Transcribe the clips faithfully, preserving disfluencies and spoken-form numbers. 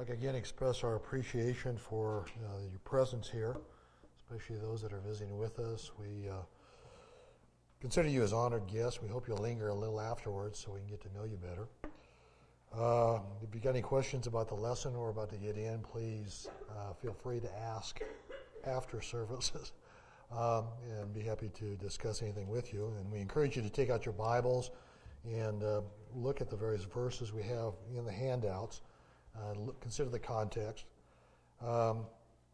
like again express our appreciation for uh, your presence here, especially those that are visiting with us. We uh, consider you as honored guests. We hope you'll linger a little afterwards so we can get to know you better. Uh, if you've got any questions about the lesson or about to get in, please uh, feel free to ask after services, um, and be happy to discuss anything with you. And we encourage you to take out your Bibles and uh, look at the various verses we have in the handouts. Uh, look, consider the context. Um,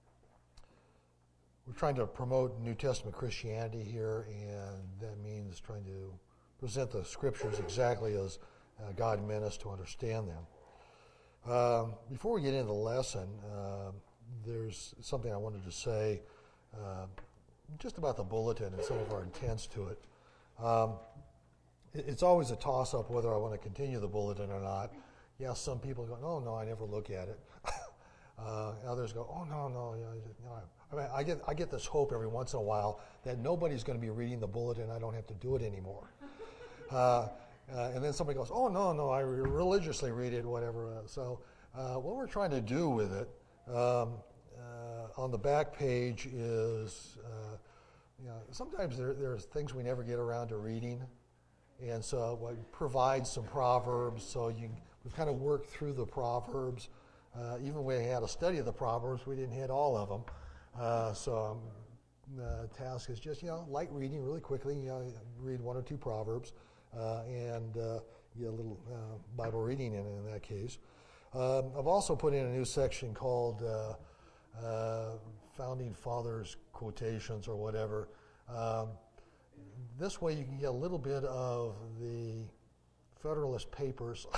we're trying to promote New Testament Christianity here, and that means trying to present the Scriptures exactly as uh, God meant us to understand them. Um, before we get into the lesson, uh, there's something I wanted to say uh, just about the bulletin and some of our intents to it. Um, it it's always a toss-up whether I want to continue the bulletin or not. Yeah, some people go, oh, no, I never look at it. uh, others go, oh, no, no. You know, you know, I, mean, I, get, I get this hope every once in a while that nobody's going to be reading the bulletin. I don't have to do it anymore. uh, uh, and then somebody goes, oh, no, no, I religiously read it, whatever. Uh, so uh, what we're trying to do with it, um, uh, on the back page is, uh, you know, sometimes there, there's things we never get around to reading. And so we provide some proverbs, so you we've kind of worked through the proverbs. Uh, even when we had a study of the proverbs, we didn't hit all of them. Uh, so um, the task is just, you know, light reading really quickly. You know, read one or two proverbs, uh, and uh, get a little uh, Bible reading in in that case. Um, I've also put in a new section called uh, uh, Founding Fathers Quotations or whatever. Um, This way you can get a little bit of the Federalist Papers,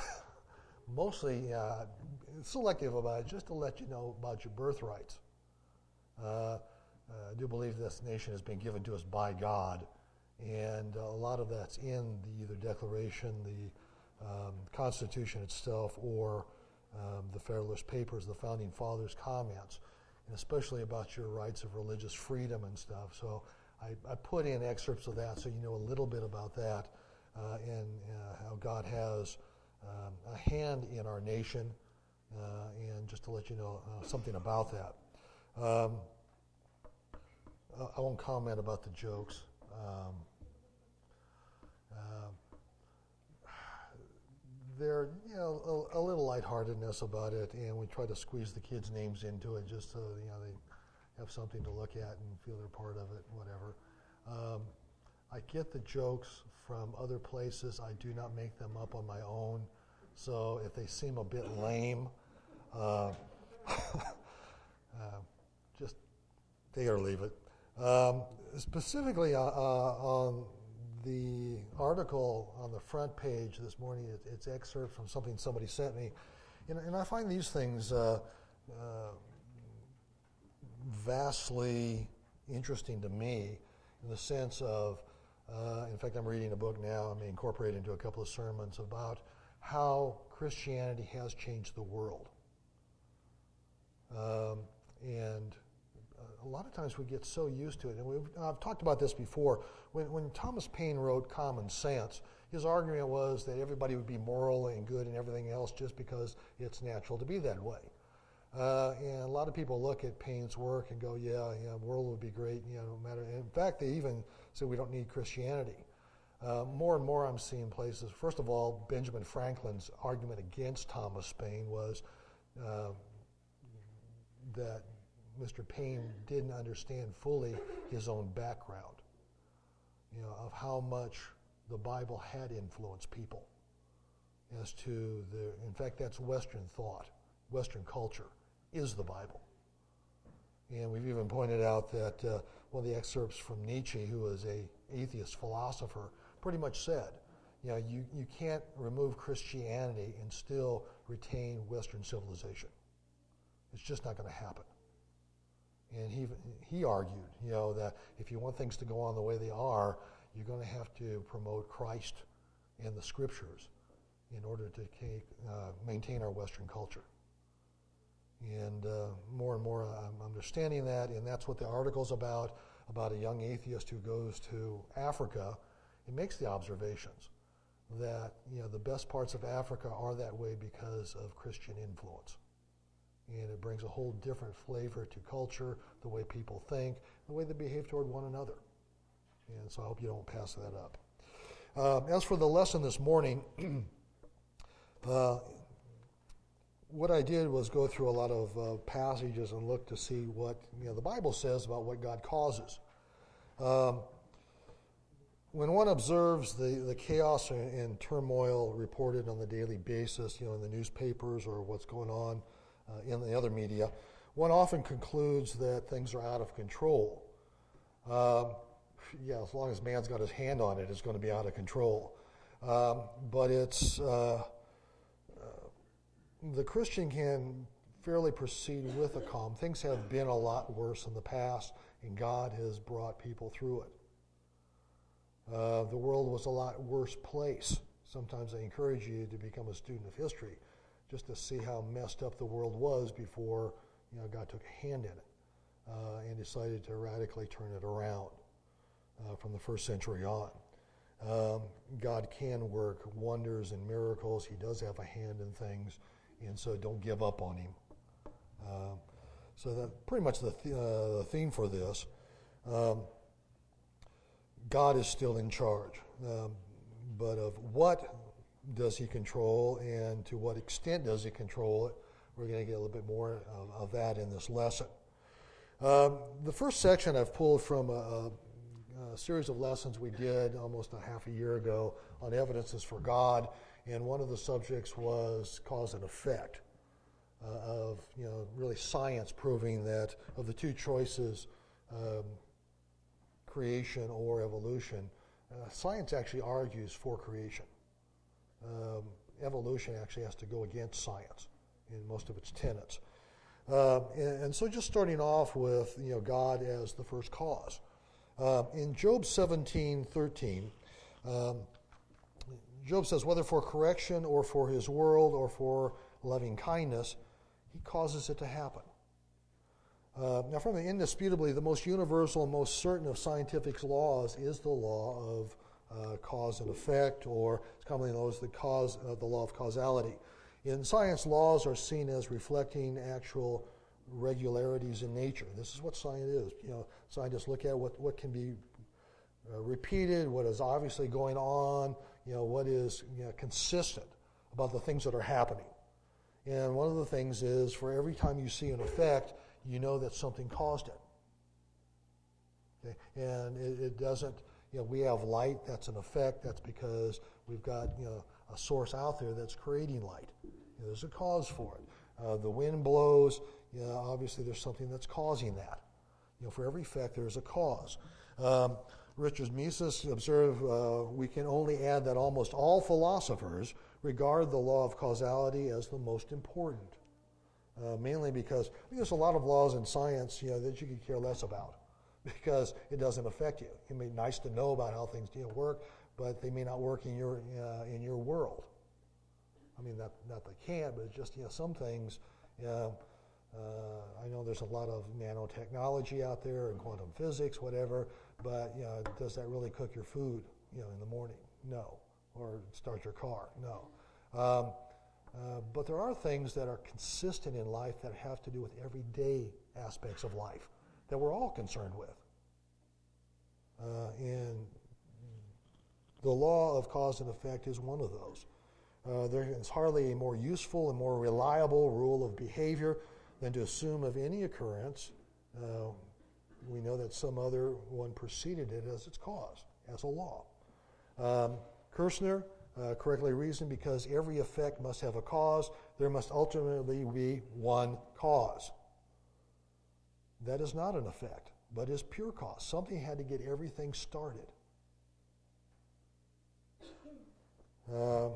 mostly uh, selective about it, just to let you know about your birthrights. Uh, uh, I do believe this nation has been given to us by God, and a lot of that's in the either Declaration, the um, Constitution itself, or um, the Federalist Papers, the Founding Fathers' comments, and especially about your rights of religious freedom and stuff. So I, I put in excerpts of that so you know a little bit about that, uh, and uh, how God has um, a hand in our nation, uh, and just to let you know uh, something about that. Um, I won't comment about the jokes. Um, uh, there, you know, a, a little lightheartedness about it, and we try to squeeze the kids' names into it just so you know they have something to look at and feel they're part of it, whatever. Um, I get the jokes from other places. I do not make them up on my own. So if they seem a bit lame, uh, uh, just take it or leave it. Um, specifically uh, uh, on the article on the front page this morning, it, it's excerpt from something somebody sent me. And, and I find these things uh, uh, vastly interesting to me in the sense of, uh, in fact, I'm reading a book now, I may incorporate into a couple of sermons about how Christianity has changed the world. Um, and a lot of times we get so used to it. And we've, I've talked about this before. When, when Thomas Paine wrote Common Sense, his argument was that everybody would be moral and good and everything else just because it's natural to be that way. Uh, and a lot of people look at Paine's work and go, yeah, yeah, the world would be great, you know, no matter. In fact, they even say we don't need Christianity. Uh, more and more I'm seeing places, first of all, Benjamin Franklin's argument against Thomas Paine was uh, that Mister Paine didn't understand fully his own background, you know, of how much the Bible had influenced people as to the, in fact, that's Western thought, Western culture is the Bible. And we've even pointed out that uh, one of the excerpts from Nietzsche, who was a atheist philosopher, pretty much said, you know, you, you can't remove Christianity and still retain Western civilization. It's just not going to happen. And he he argued, you know, that if you want things to go on the way they are, you're going to have to promote Christ and the Scriptures in order to take, uh, maintain our Western culture. And uh, more and more I'm understanding that, and that's what the article's about, about a young atheist who goes to Africa and makes the observations that, you know, the best parts of Africa are that way because of Christian influence. and it brings a whole different flavor to culture, the way people think, the way they behave toward one another. And so I hope you don't pass that up. Uh, as for the lesson this morning, uh, what I did was go through a lot of uh, passages and look to see what you know the Bible says about what God causes. Um, when one observes the, the chaos and, and turmoil reported on the daily basis, you know, in the newspapers or what's going on uh, in the other media, one often concludes that things are out of control. Um, yeah, as long as man's got his hand on it, it's going to be out of control. Um, but it's uh, the Christian can fairly proceed with a calm. Things have been a lot worse in the past, and God has brought people through it. Uh, the world was a lot worse place. Sometimes I encourage you to become a student of history, just to see how messed up the world was before you know God took a hand in it uh, and decided to radically turn it around uh, from the first century on. Um, God can work wonders and miracles. He does have a hand in things. And so don't give up on him. Uh, so that's pretty much the, th- uh, the theme for this. Um, God is still in charge. Um, but of what does he control and to what extent does he control it, we're going to get a little bit more of, of that in this lesson. Um, the first section I've pulled from a, a, a series of lessons we did almost a half a year ago on evidences for God. And one of the subjects was cause and effect uh, of, you know, really science proving that of the two choices, um, creation or evolution, uh, science actually argues for creation. Um, evolution actually has to go against science in most of its tenets. Uh, and, and so just starting off with, you know, God as the first cause. Uh, in Job seventeen thirteen, um, Job says, whether for correction or for his world or for loving kindness, he causes it to happen. Uh, now, from the indisputably the most universal and most certain of scientific laws is the law of uh, cause and effect, or it's commonly known as the cause, uh, the law of causality. In science, laws are seen as reflecting actual regularities in nature. This is what science is. You know, scientists look at what, what can be uh, repeated, what is obviously going on, you know, what is you know, consistent about the things that are happening. And one of the things is, for every time you see an effect, you know that something caused it. Okay? And it, it doesn't, you know, we have light, that's an effect, that's because we've got, you know, a source out there that's creating light. You know, there's a cause for it. Uh, the wind blows, you know, obviously there's something that's causing that. You know, for every effect, there's a cause. Um, Richard Mises observed, uh, we can only add that almost all philosophers regard the law of causality as the most important. Uh, mainly because I think there's a lot of laws in science, you know, that you could care less about because it doesn't affect you. It may be nice to know about how things you know, work, but they may not work in your uh, in your world. I mean, not not they can't, but it's just you know some things. Uh, uh, I know there's a lot of nanotechnology out there and quantum physics, whatever. But you know, does that really cook your food? You know, in the morning? No. Or start your car? No. Um, uh, but there are things that are consistent in life that have to do with everyday aspects of life that we're all concerned with. Uh, and the law of cause and effect is one of those. Uh, there is hardly a more useful and more reliable rule of behavior than to assume of any occurrence. Uh, we know that some other one preceded it as its cause, as a law. Um, Kirchner uh, correctly reasoned, because every effect must have a cause, there must ultimately be one cause. That is not an effect, but is pure cause. Something had to get everything started. Um,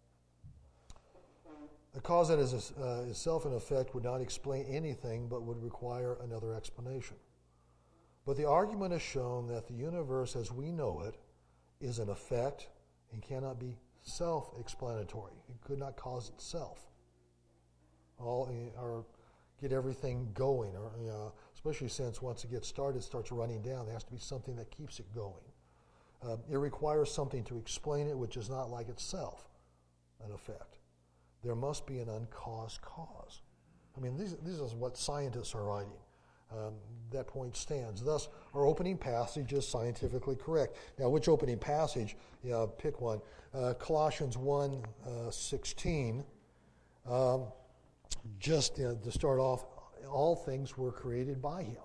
a cause that is uh, itself an effect would not explain anything, but would require another explanation. But the argument has shown that the universe as we know it is an effect and cannot be self-explanatory. It could not cause itself, all or get everything going, or you know, especially since once it gets started, it starts running down. There has to be something that keeps it going. Uh, it requires something to explain it, which is not like itself an effect. There must be an uncaused cause. I mean, these, these is what scientists are writing. Um, that point stands. Thus, our opening passage is scientifically correct. Now, which opening passage? Yeah, pick one. Uh, Colossians one sixteen. Um, just uh, to start off, all things were created by Him.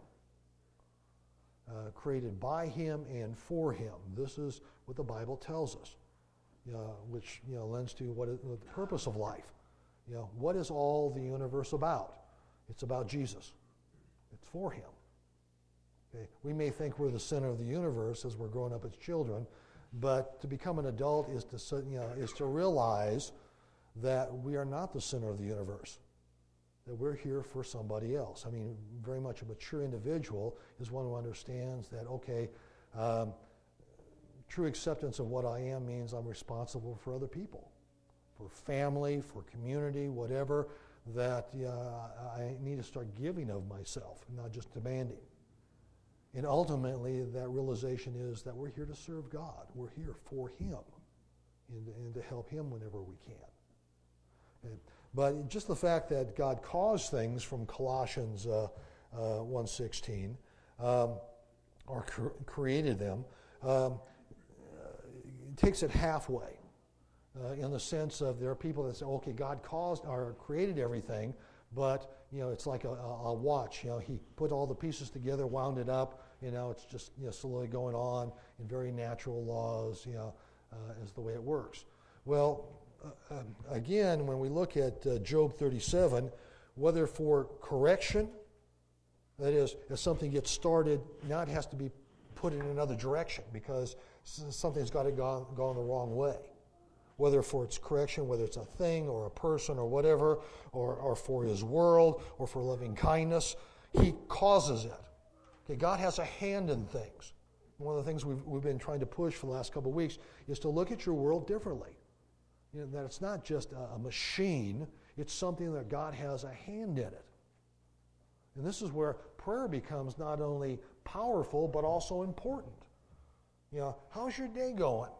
Uh, created by Him and for Him. This is what the Bible tells us, uh, which you know lends to what is the purpose of life. You know, what is all the universe about? It's about Jesus. It's for Him. Okay? We may think we're the center of the universe as we're growing up as children, but to become an adult is to you know is to realize that we are not the center of the universe. That we're here for somebody else. I mean, very much a mature individual is one who understands that, okay, um, true acceptance of what I am means I'm responsible for other people, for family, for community, whatever, that uh, I need to start giving of myself, not just demanding. And ultimately, that realization is that we're here to serve God. We're here for Him and, and to help Him whenever we can. And, But just the fact that God caused things from Colossians uh, uh, one sixteen, um, or cre- created them, um, uh, takes it halfway. Uh, in the sense of there are people that say, okay, God caused or created everything, but you know it's like a, a watch. You know, He put all the pieces together, wound it up. You know, it's just you know slowly going on in very natural laws. You know, uh, is the way it works. Well. Uh, um, again, when we look at uh, Job thirty-seven, whether for correction, that is, if something gets started, now it has to be put in another direction because something's got to go gone the wrong way. Whether for its correction, whether it's a thing or a person or whatever, or, or for His world or for loving kindness, He causes it. Okay, God has a hand in things. One of the things we've, we've been trying to push for the last couple of weeks is to look at your world differently. You know, that it's not just a, a machine, it's something that God has a hand in it. And this is where prayer becomes not only powerful, but also important. You know, how's your day going?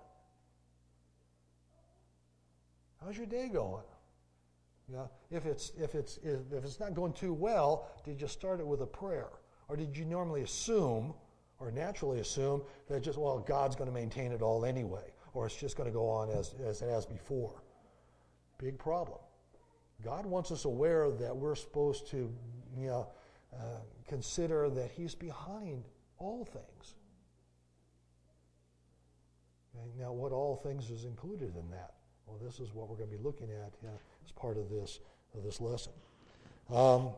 How's your day going? You know, if it's if it's if it's not going too well, did you start it with a prayer? Or did you normally assume, or naturally assume, that just, well, God's going to maintain it all anyway? Or it's just going to go on as, as it has before. Big problem. God wants us aware that we're supposed to, you know, uh, consider that He's behind all things. Okay, now, what all things is included in that? Well, this is what we're going to be looking at you know, as part of this of this lesson. Um,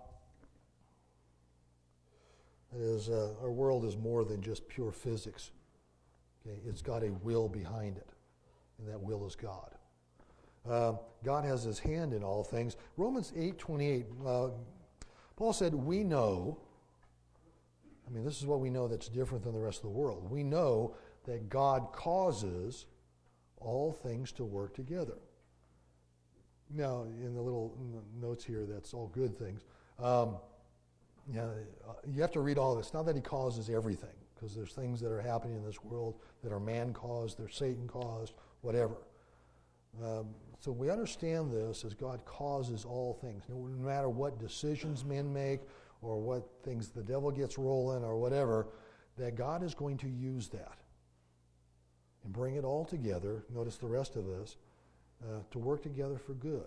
it is uh, our world is more than just pure physics. Okay, it's got a will behind it, and that will is God. Uh, God has His hand in all things. Romans eight twenty-eight, uh, Paul said, we know, I mean, this is what we know that's different than the rest of the world. We know that God causes all things to work together. Now, in the little notes here, that's all good things. Um, yeah, you have to read all of this. Not that He causes everything, because there's things that are happening in this world that are man-caused, they're Satan-caused, whatever. Um, so we understand this as God causes all things. No matter what decisions men make or what things the devil gets rolling or whatever, that God is going to use that and bring it all together, notice the rest of this, uh, to work together for good.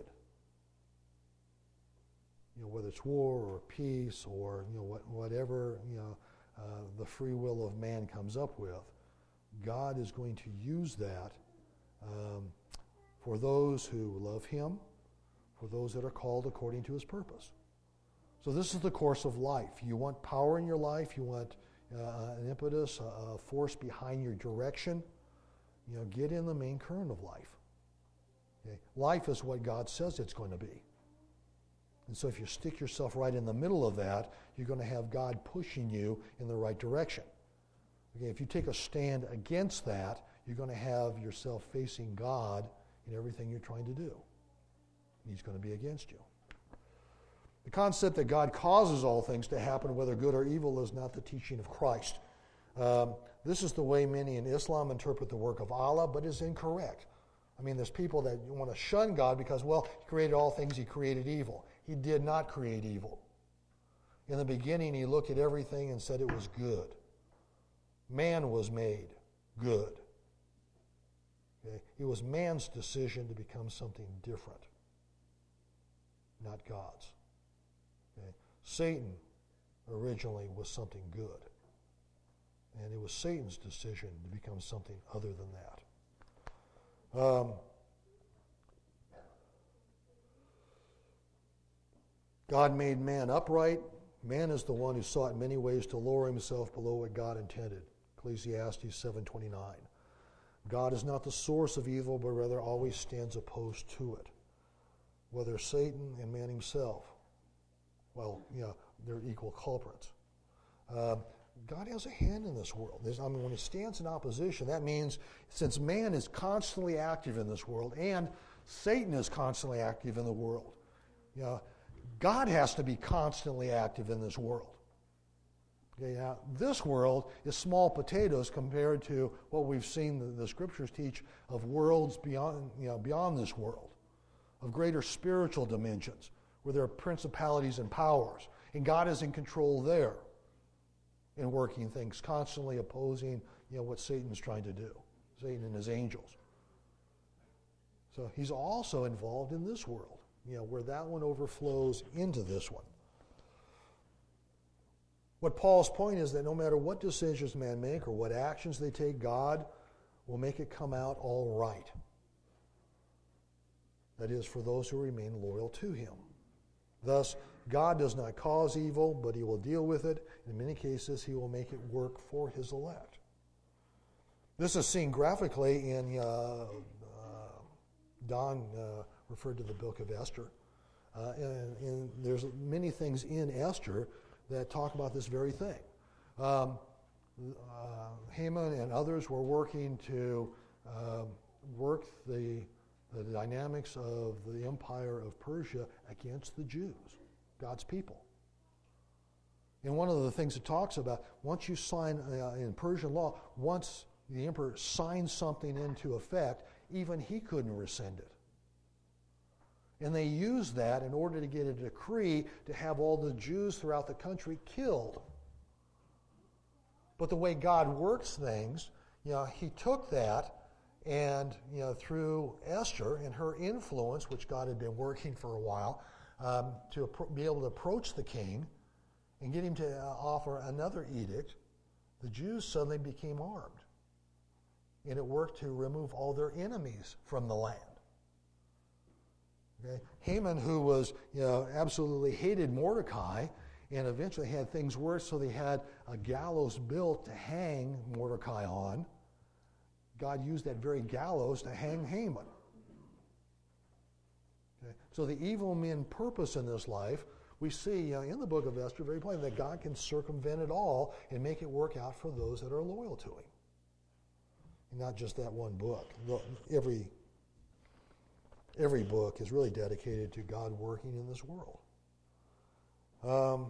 You know, whether it's war or peace or you know what, whatever you know uh, the free will of man comes up with, God is going to use that um, for those who love Him, for those that are called according to His purpose. So this is the course of life. You want power in your life. You want uh, an impetus, a, a force behind your direction. You know, get in the main current of life. Okay? Life is what God says it's going to be. And so if you stick yourself right in the middle of that, you're going to have God pushing you in the right direction. Okay, if you take a stand against that, you're going to have yourself facing God in everything you're trying to do. And He's going to be against you. The concept that God causes all things to happen, whether good or evil, is not the teaching of Christ. Um, this is the way many in Islam interpret the work of Allah, but is incorrect. I mean, there's people that want to shun God because, well, He created all things, He created evil. He did not create evil. In the beginning, he looked at everything and said it was good. Man was made good. Okay? It was man's decision to become something different, not God's. Okay? Satan originally was something good. And it was Satan's decision to become something other than that. Um, God made man upright. Man is the one who sought in many ways to lower himself below what God intended. Ecclesiastes seven twenty-nine. God is not the source of evil, but rather always stands opposed to it. Whether Satan and man himself, well, yeah, they're equal culprits. Uh, God has a hand in this world. There's, I mean, when he stands in opposition, that means since man is constantly active in this world and Satan is constantly active in the world, you know, God has to be constantly active in this world. Okay, now, this world is small potatoes compared to what we've seen the, the scriptures teach of worlds beyond, you know, beyond this world, of greater spiritual dimensions, where there are principalities and powers, and God is in control there in working things, constantly opposing, you know, what Satan's trying to do, Satan and his angels. So he's also involved in this world, you know, where that one overflows into this one. What Paul's point is that no matter what decisions men make or what actions they take, God will make it come out all right. That is, for those who remain loyal to him. Thus, God does not cause evil, but he will deal with it. In many cases, he will make it work for his elect. This is seen graphically in, uh, uh, Don uh, referred to the book of Esther. Uh, and, and there's many things in Esther that talk about this very thing. Um, uh, Haman and others were working to uh, work the, the dynamics of the empire of Persia against the Jews, God's people. And one of the things it talks about, once you sign, uh, in Persian law, once the emperor signs something into effect, even he couldn't rescind it. And they used that in order to get a decree to have all the Jews throughout the country killed. But the way God works things, you know, he took that and, you know, through Esther and her influence, which God had been working for a while, um, to appro- be able to approach the king and get him to uh, offer another edict, the Jews suddenly became armed. And it worked to remove all their enemies from the land. Okay. Haman, who was, you know, absolutely hated Mordecai, and eventually had things worse, so they had a gallows built to hang Mordecai on. God used that very gallows to hang Haman. Okay. So the evil men purpose in this life, we see uh, in the book of Esther very plainly that God can circumvent it all and make it work out for those that are loyal to him. And not just that one book. Every Every book is really dedicated to God working in this world. Um,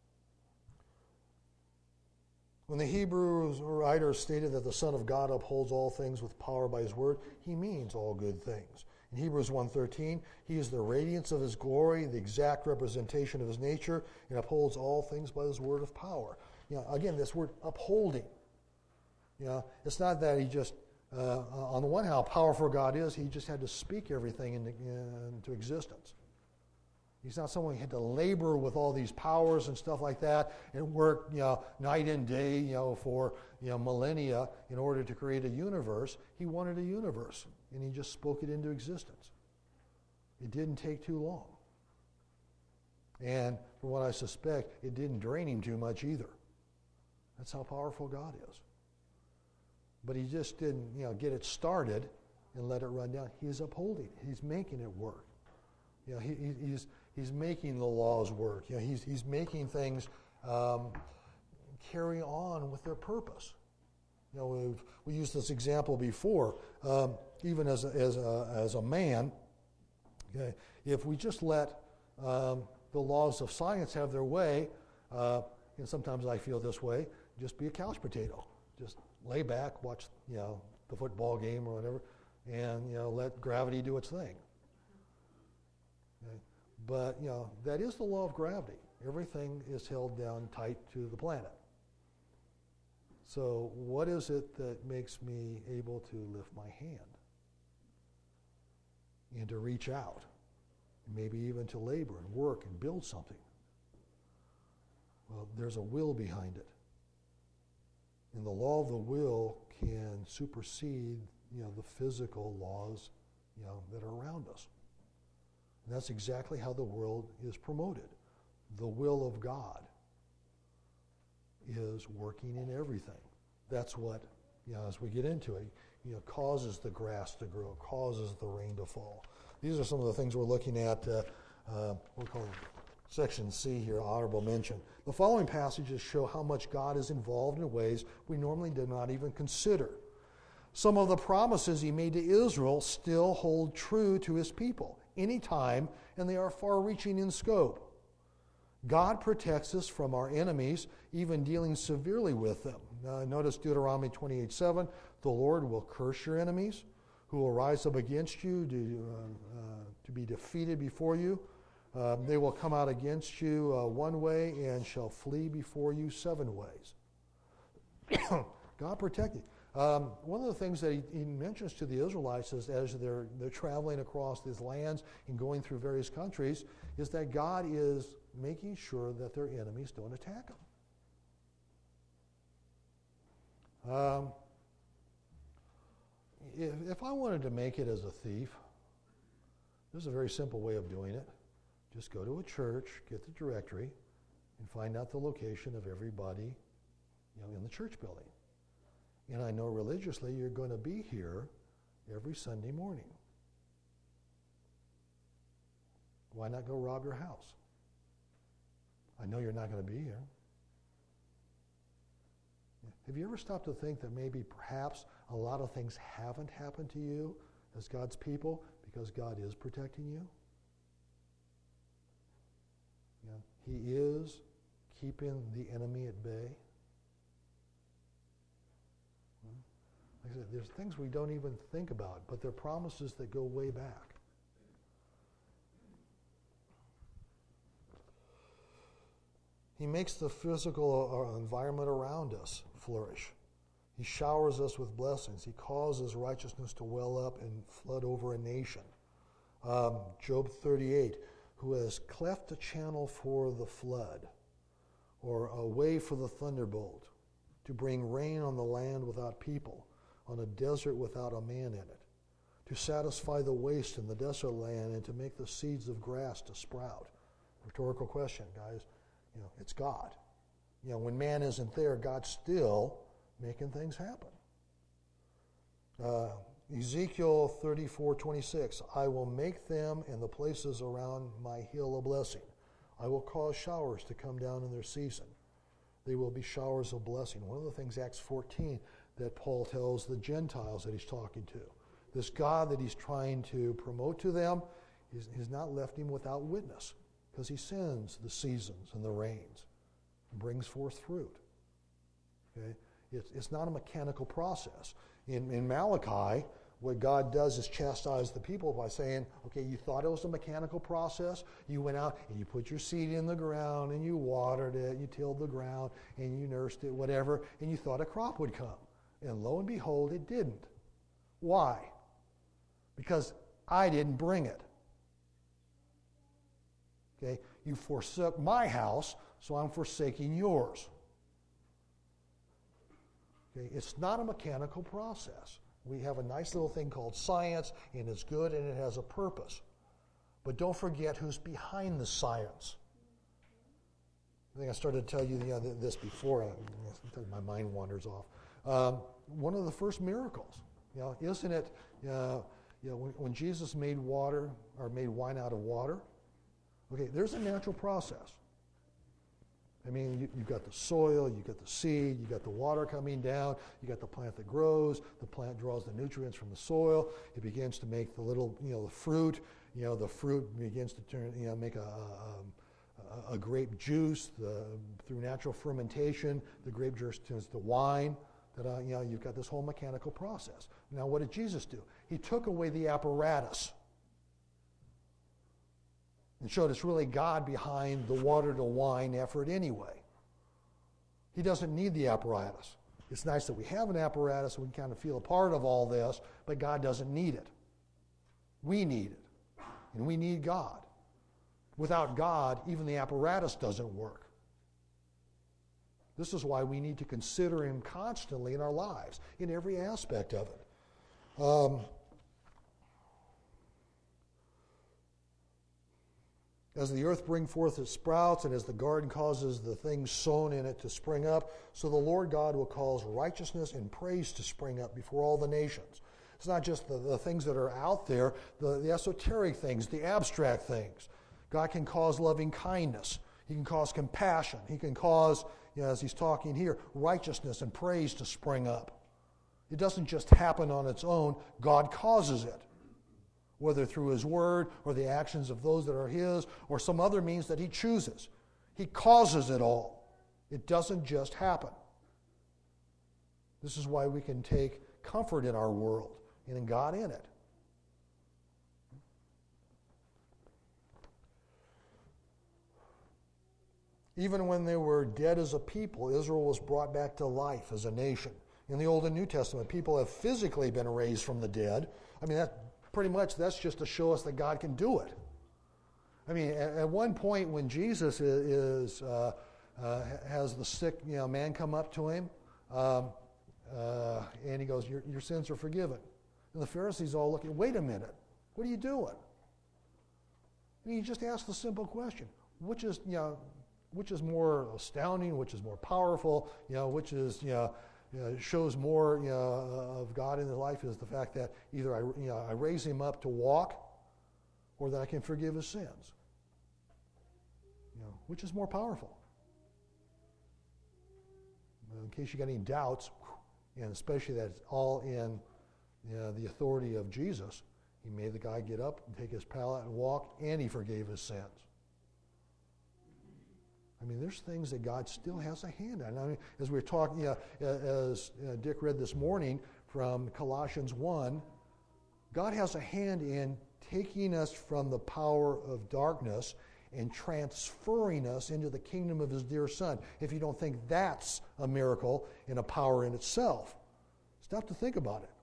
when the Hebrew writer stated that the Son of God upholds all things with power by his word, he means all good things. In Hebrews one thirteen, he is the radiance of his glory, the exact representation of his nature, and upholds all things by his word of power. You know, again, this word upholding. You know, it's not that he just Uh, on the one hand, how powerful God is, he just had to speak everything into, into existence. He's not someone who had to labor with all these powers and stuff like that and work, you know, night and day, you know, for, you know, millennia in order to create a universe. He wanted a universe, and he just spoke it into existence. It didn't take too long. And from what I suspect, it didn't drain him too much either. That's how powerful God is. But he just didn't, you know, get it started and let it run down. He's upholding. He's making it work. You know, he, he's he's making the laws work. You know, he's he's making things um, carry on with their purpose. You know, we've we used this example before. Um, even as a, as a, as a man, okay, if we just let um, the laws of science have their way, uh, and sometimes I feel this way, just be a couch potato. Just lay back, watch, you know, the football game or whatever, and, you know, let gravity do its thing. Okay? But, you know, that is the law of gravity. Everything is held down tight to the planet. So what is it that makes me able to lift my hand and to reach out, maybe even to labor and work and build something? Well, there's a will behind it. And the law of the will can supersede, you know, the physical laws, you know, that are around us. And that's exactly how the world is promoted. The will of God is working in everything. That's what, you know, as we get into it, you know, causes the grass to grow, causes the rain to fall. These are some of the things we're looking at. Uh, uh, we'll call it Section C here, honorable mention. The following passages show how much God is involved in ways we normally do not even consider. Some of the promises he made to Israel still hold true to his people anytime, and they are far-reaching in scope. God protects us from our enemies, even dealing severely with them. Uh, notice Deuteronomy twenty-eight seven, the Lord will curse your enemies, who will rise up against you to, uh, uh, to be defeated before you. Uh, they will come out against you uh, one way and shall flee before you seven ways. God protected. Um, one of the things that he, he mentions to the Israelites is, as they're, they're traveling across these lands and going through various countries, is that God is making sure that their enemies don't attack them. Um, if, if I wanted to make it as a thief, there's a very simple way of doing it. Just go to a church, get the directory, and find out the location of everybody, you know, in the church building. And I know religiously you're going to be here every Sunday morning. Why not go rob your house? I know you're not going to be here. Have you ever stopped to think that maybe perhaps a lot of things haven't happened to you as God's people because God is protecting you? You know, he is keeping the enemy at bay. Like I said, there's things we don't even think about, but they're promises that go way back. He makes the physical environment around us flourish. He showers us with blessings. He causes righteousness to well up and flood over a nation. Um, Job thirty-eight, who has cleft a channel for the flood, or a way for the thunderbolt, to bring rain on the land without people, on a desert without a man in it, to satisfy the waste in the desolate land, and to make the seeds of grass to sprout. Rhetorical question, guys. You know, it's God. You know, when man isn't there, God's still making things happen. Uh, Ezekiel thirty-four twenty-six, I will make them and the places around my hill a blessing. I will cause showers to come down in their season. They will be showers of blessing. One of the things, Acts fourteen, that Paul tells the Gentiles that he's talking to. This God that he's trying to promote to them, he's, he's not left him without witness, because he sends the seasons and the rains and brings forth fruit. Okay? It's, it's not a mechanical process. In, in Malachi, what God does is chastise the people by saying, okay, you thought it was a mechanical process. You went out and you put your seed in the ground and you watered it, you tilled the ground and you nursed it, whatever, and you thought a crop would come. And lo and behold, it didn't. Why? Because I didn't bring it. Okay, you forsook my house, so I'm forsaking yours. Okay, it's not a mechanical process. We have a nice little thing called science, and it's good and it has a purpose. But don't forget who's behind the science. I think I started to tell you, you know, this before. My mind wanders off. Um, one of the first miracles, you know, isn't it? Uh, you know, when, when Jesus made water or made wine out of water. Okay, there's a natural process. I mean, you, you've got the soil, you've got the seed, you've got the water coming down, you've got the plant that grows, the plant draws the nutrients from the soil, it begins to make the little, you know, the fruit, you know, the fruit begins to turn, you know, make a, a, a grape juice, the, through natural fermentation, the grape juice turns to wine, that, uh, you know, you've got this whole mechanical process. Now, what did Jesus do? He took away the apparatus. and showed it's really God behind the water to wine effort anyway. He doesn't need the apparatus. It's nice that we have an apparatus so we can kind of feel a part of all this, but God doesn't need it. We need it, and we need God. Without God, even the apparatus doesn't work. This is why we need to consider Him constantly in our lives, in every aspect of it. Um, As the earth brings forth its sprouts, and as the garden causes the things sown in it to spring up, so the Lord God will cause righteousness and praise to spring up before all the nations. It's not just the, the things that are out there, the, the esoteric things, the abstract things. God can cause loving kindness. He can cause compassion. He can cause, you know, as he's talking here, righteousness and praise to spring up. It doesn't just happen on its own. God causes it, whether through His Word or the actions of those that are His or some other means that He chooses. He causes it all. It doesn't just happen. This is why we can take comfort in our world and in God in it. Even when they were dead as a people, Israel was brought back to life as a nation. In the Old and New Testament, people have physically been raised from the dead. I mean, that pretty much that's just to show us that God can do it. I mean, at, at one point when Jesus is, is uh, uh, has the sick, you know, man come up to him, um, uh, and he goes, your, your sins are forgiven. And the Pharisees all looking, wait a minute, what are you doing? And he just asked the simple question, which is, you know, which is more astounding, which is more powerful, you know, which is, you know, You know, it shows more, you know, of God in his life is the fact that either I, you know, I raise him up to walk, or that I can forgive his sins. You know, which is more powerful? In case you got any doubts, and especially that it's all in, you know, the authority of Jesus, He made the guy get up and take his pallet and walk, and He forgave his sins. I mean, there's things that God still has a hand on. I mean, as we were talking, you know, as uh, Dick read this morning from Colossians one, God has a hand in taking us from the power of darkness and transferring us into the kingdom of His dear Son. If you don't think that's a miracle and a power in itself, stop to think about it.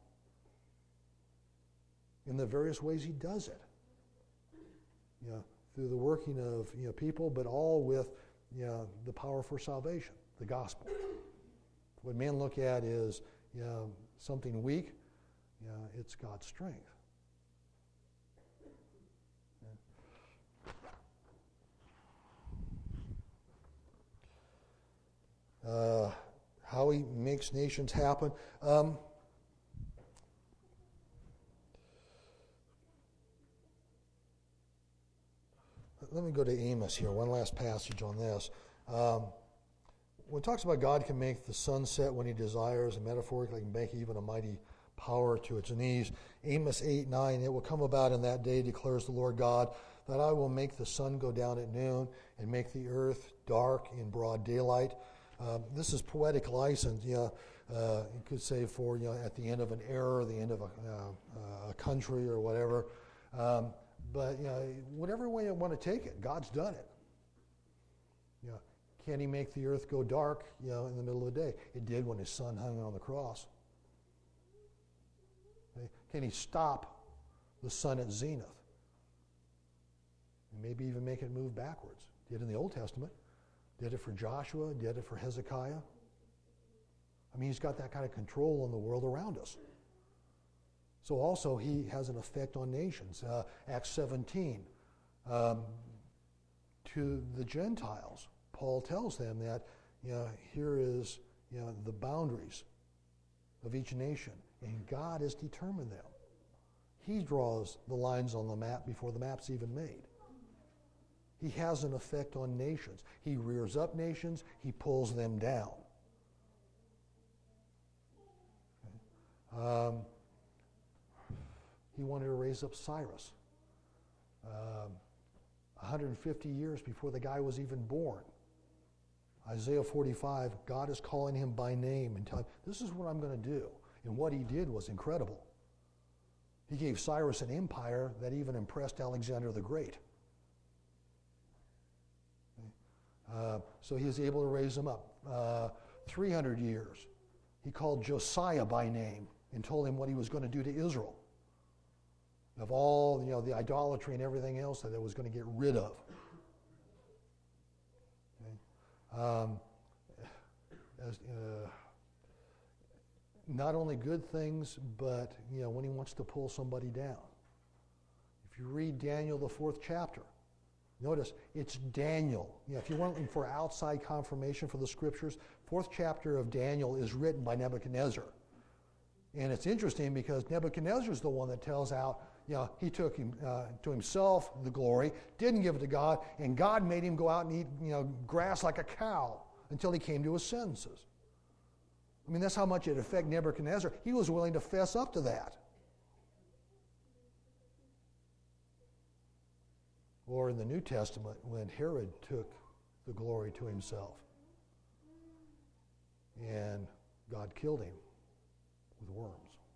In the various ways He does it. You know, through the working of, you know, people, but all with, you know, the power for salvation, the gospel. What men look at is, you know, something weak, you know, it's God's strength. Uh, how He makes nations happen. Um, let me go to Amos here, one last passage on this. Um, when it talks about God can make the sun set when He desires, and metaphorically can make even a mighty power to its knees, Amos eight nine, it will come about in that day, declares the Lord God, that I will make the sun go down at noon and make the earth dark in broad daylight. Um, this is poetic license, you know, uh, you could say for, you know, at the end of an era, the end of a, uh, a country or whatever. Um, but, you know, whatever way you want to take it, God's done it. You know, can He make the earth go dark, you know, in the middle of the day? It did when His Son hung on the cross. Okay? Can He stop the sun at zenith? And maybe even make it move backwards. Did in the Old Testament. Did it for Joshua, did it for Hezekiah. I mean, He's got that kind of control on the world around us. So also He has an effect on nations. Uh, Acts seventeen, um, to the Gentiles, Paul tells them that, you know, here is, you know, the boundaries of each nation, and God has determined them. He draws the lines on the map before the map's even made. He has an effect on nations. He rears up nations. He pulls them down. Okay. Um, he wanted to raise up Cyrus. Um, one hundred fifty years before the guy was even born. Isaiah forty-five, God is calling him by name and telling him, this is what I'm going to do. And what He did was incredible. He gave Cyrus an empire that even impressed Alexander the Great. Uh, so he was able to raise them up. Uh, three hundred years, he called Josiah by name and told him what he was going to do to Israel. Of all, you know, the idolatry and everything else that it was going to get rid of. Okay? Um, as, uh, not only good things, but, you know, when he wants to pull somebody down. If you read Daniel, the fourth chapter, notice it's Daniel. You know, if you're looking for outside confirmation for the scriptures, fourth chapter of Daniel is written by Nebuchadnezzar. And it's interesting because Nebuchadnezzar is the one that tells out, you know, he took him, uh, to himself the glory, didn't give it to God, and God made him go out and eat, you know, grass like a cow until he came to his senses. I mean, that's how much it affected Nebuchadnezzar. He was willing to fess up to that. Or in the New Testament, when Herod took the glory to himself, and God killed him with worms.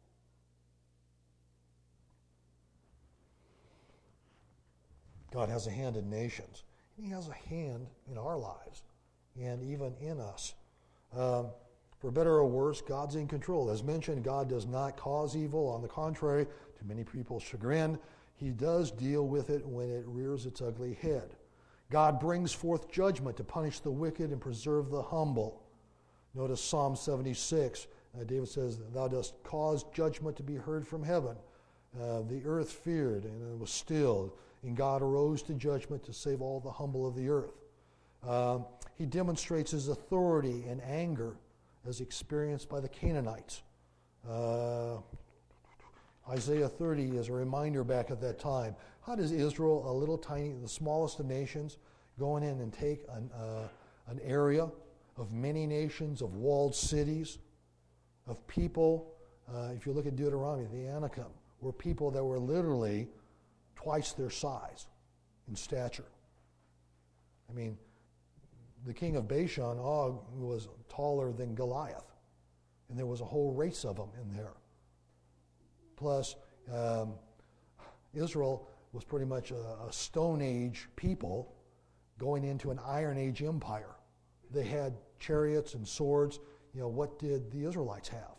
God has a hand in nations. And he has a hand in our lives and even in us. Um, for better or worse, God's in control. As mentioned, God does not cause evil. On the contrary, to many people's chagrin, he does deal with it when it rears its ugly head. God brings forth judgment to punish the wicked and preserve the humble. Notice Psalm seventy-six. Uh, David says, "Thou dost cause judgment to be heard from heaven. Uh, the earth feared, and it was stilled, and God arose to judgment to save all the humble of the earth." Um, he demonstrates his authority and anger as experienced by the Canaanites. Uh, Isaiah thirty is a reminder back at that time. How does Israel, a little tiny, the smallest of nations, go in and take an, uh, an area of many nations, of walled cities, of people? Uh, if you look at Deuteronomy, the Anakim were people that were literally twice their size in stature. I mean, the king of Bashan, Og, was taller than Goliath, and there was a whole race of them in there. Plus, um, Israel was pretty much a, a Stone Age people going into an Iron Age empire. They had chariots and swords. You know, what did the Israelites have?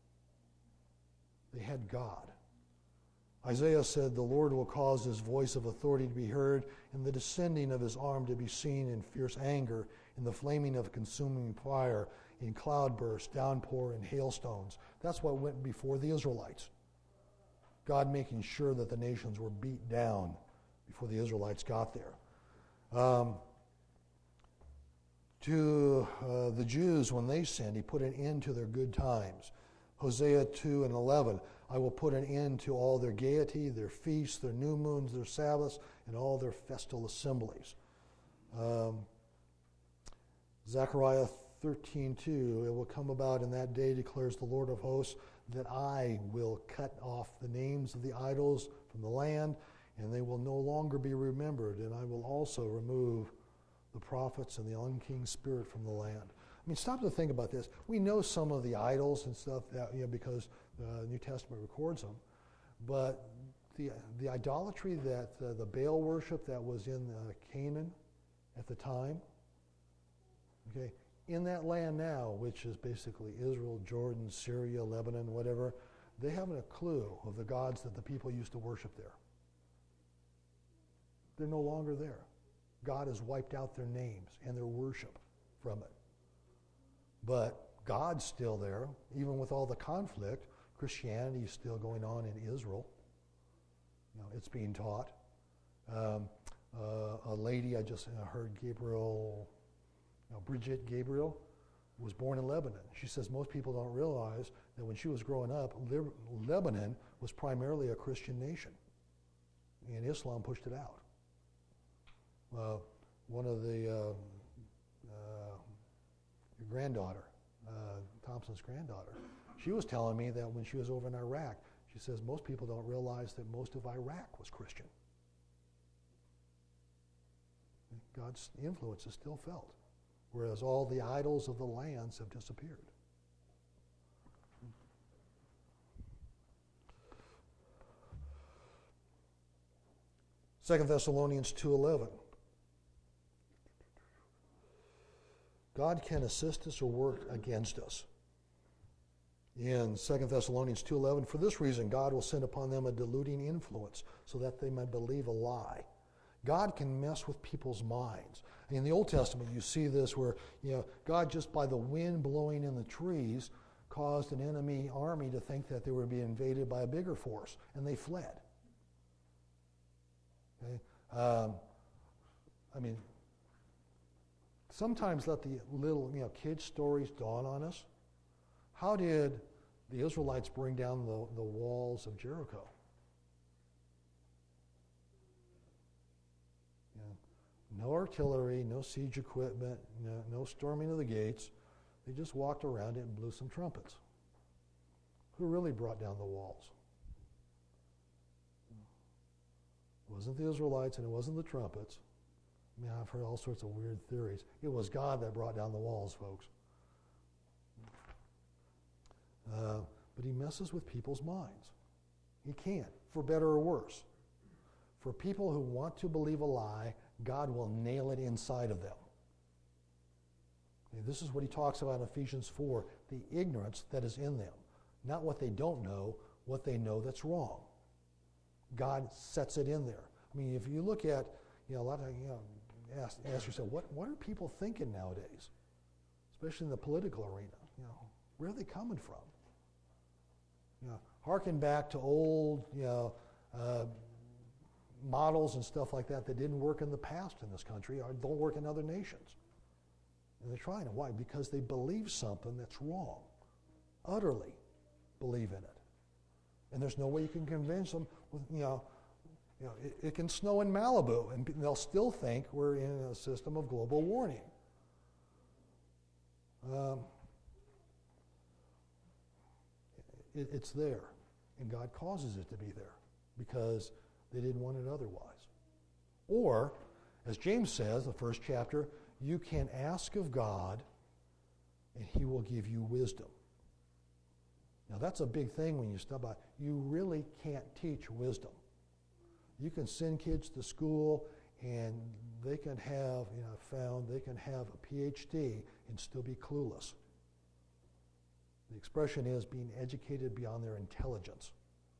They had God. Isaiah said, "The Lord will cause his voice of authority to be heard, and the descending of his arm to be seen in fierce anger, in the flaming of consuming fire, in cloudbursts, downpour, and hailstones." That's what went before the Israelites. God making sure that the nations were beat down before the Israelites got there. Um, to uh, the Jews, when they sinned, he put an end to their good times. Hosea two and eleven, "I will put an end to all their gaiety, their feasts, their new moons, their Sabbaths, and all their festal assemblies." Um, Zechariah thirteen two, "It will come about in that day, declares the Lord of hosts, that I will cut off the names of the idols from the land, and they will no longer be remembered, and I will also remove the prophets and the unclean spirit from the land." I mean, stop to think about this. We know some of the idols and stuff that, you know, because the New Testament records them, but the the idolatry that uh, the Baal worship that was in uh, Canaan at the time, okay, in that land now, which is basically Israel, Jordan, Syria, Lebanon, whatever, they haven't a clue of the gods that the people used to worship there. They're no longer there. God has wiped out their names and their worship from it. But God's still there, even with all the conflict. Christianity is still going on in Israel. You know, it's being taught. Um, uh, a lady I just uh, heard, Gabriel, you know, Bridget Gabriel, was born in Lebanon. She says most people don't realize that when she was growing up, Lib- Lebanon was primarily a Christian nation, and Islam pushed it out. Uh, one of the uh, uh, your granddaughter, uh, Thompson's granddaughter, she was telling me that when she was over in Iraq, she says most people don't realize that most of Iraq was Christian. God's influence is still felt, whereas all the idols of the lands have disappeared. Second Thessalonians two eleven. God can assist us or work against us. In Second Thessalonians two eleven, for this reason God will send upon them a deluding influence so that they may believe a lie. God can mess with people's minds. In the Old Testament, you see this where, you know, God just by the wind blowing in the trees caused an enemy army to think that they were being invaded by a bigger force, and they fled. Okay? Um, I mean, sometimes let the little, you know, kids' stories dawn on us. How did the Israelites bring down the, the walls of Jericho? You know, no artillery, no siege equipment, no, no storming of the gates. They just walked around it and blew some trumpets. Who really brought down the walls? It wasn't the Israelites and it wasn't the trumpets. I mean, I've heard all sorts of weird theories. It was God that brought down the walls, folks. Uh, but he messes with people's minds. He can, for better or worse. For people who want to believe a lie, God will nail it inside of them. Okay, this is what he talks about in Ephesians four, the ignorance that is in them. Not what they don't know, what they know that's wrong. God sets it in there. I mean, if you look at, you know, a lot of, you know, ask, ask yourself, what, what are people thinking nowadays? Especially in the political arena. You know, where are they coming from? You know, harken back to old, you know, uh, models and stuff like that that didn't work in the past in this country or don't work in other nations. And they're trying to. Why? Because they believe something that's wrong. Utterly believe in it. And there's no way you can convince them. With, you know, you know it, it can snow in Malibu, and they'll still think we're in a system of global warming. Um, it, it's there, and God causes it to be there because they didn't want it otherwise. Or, as James says, the first chapter, you can ask of God, and he will give you wisdom. Now, that's a big thing when you stop by. You really can't teach wisdom. You can send kids to school, and they can have, you know, found they can have a P H D and still be clueless. The expression is being educated beyond their intelligence.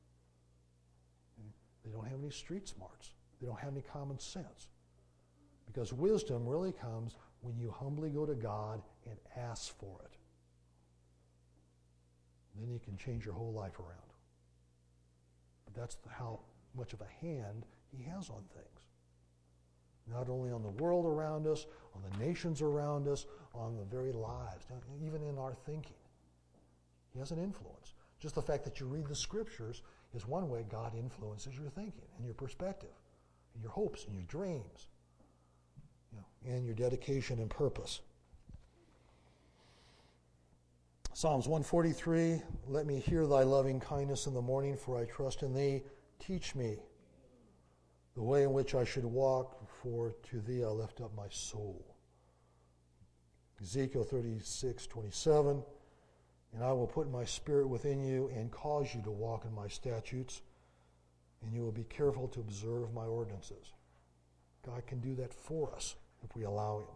They don't have any street smarts. They don't have any common sense. Because wisdom really comes when you humbly go to God and ask for it. Then you can change your whole life around. But that's the, how much of a hand he has on things. Not only on the world around us, on the nations around us, on the very lives, even in our thinking. He has an influence. Just the fact that you read the scriptures is one way God influences your thinking and your perspective, and your hopes and your dreams, you know, and your dedication and purpose. Psalms one forty-three, let me hear thy loving kindness in the morning, for I trust in thee. Teach me the way in which I should walk, for to thee I lift up my soul. Ezekiel thirty-six twenty-seven, and I will put my spirit within you and cause you to walk in my statutes, and you will be careful to observe my ordinances. God can do that for us if we allow him.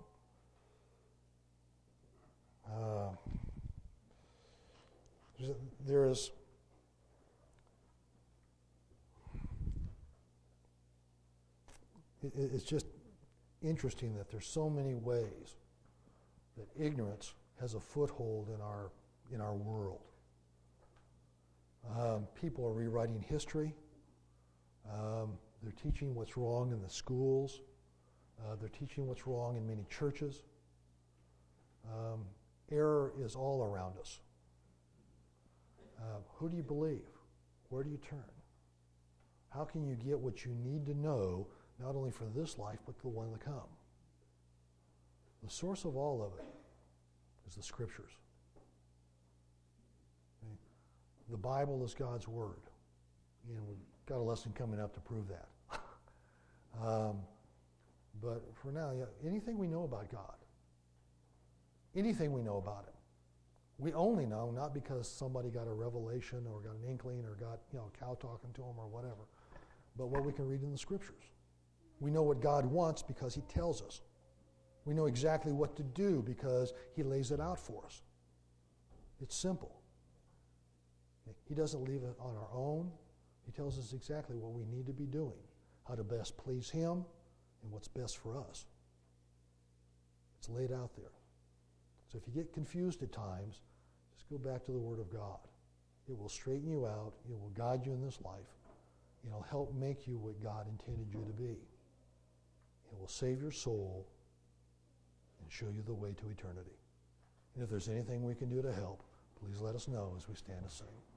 Uh, there is it, it's just interesting that there's so many ways that ignorance has a foothold in our in our world. Um, people are rewriting history. Um, they're teaching what's wrong in the schools. Uh, they're teaching what's wrong in many churches. Um, error is all around us. Uh, who do you believe? Where do you turn? How can you get what you need to know, not only for this life, but the one to come? The source of all of it is the Scriptures. Okay? The Bible is God's Word. And we've got a lesson coming up to prove that. um, but for now, yeah, anything we know about God, anything we know about Him, we only know not because somebody got a revelation or got an inkling or got, you know, a cow talking to him or whatever, but what we can read in the Scriptures. We know what God wants because He tells us. We know exactly what to do because he lays it out for us. It's simple. He doesn't leave it on our own. He tells us exactly what we need to be doing, how to best please him, and what's best for us. It's laid out there. So if you get confused at times, just go back to the Word of God. It will straighten you out. It will guide you in this life. It'll help make you what God intended you to be. It will save your soul and show you the way to eternity. And if there's anything we can do to help, please let us know as we stand and sing.